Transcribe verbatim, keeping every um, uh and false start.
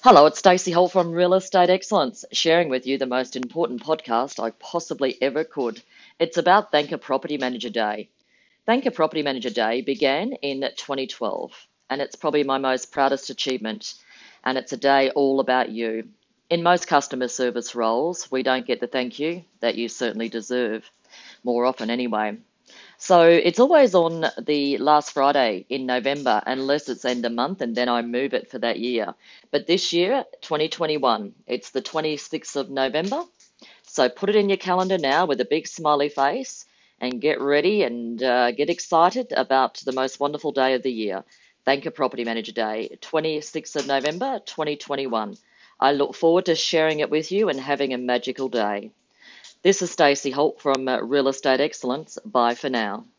Hello, it's Stacey Holt from Real Estate Excellence, sharing with you the most important podcast I possibly ever could. It's about Thank a Property Manager Day. Thank a Property Manager Day began in twenty twelve, and it's probably my most proudest achievement. And it's a day all about you. In most customer service roles, we don't get the thank you that you certainly deserve, more often anyway. So it's always on the last Friday in November, unless it's end of month, and then I move it for that year. But this year, twenty twenty-one, it's the twenty-sixth of November. So put it in your calendar now with a big smiley face and get ready and uh, get excited about the most wonderful day of the year. Thank a Property Manager Day, twenty-sixth of November, twenty twenty-one. I look forward to sharing it with you and having a magical day. This is Stacey Holt from uh, Real Estate Excellence. Bye for now.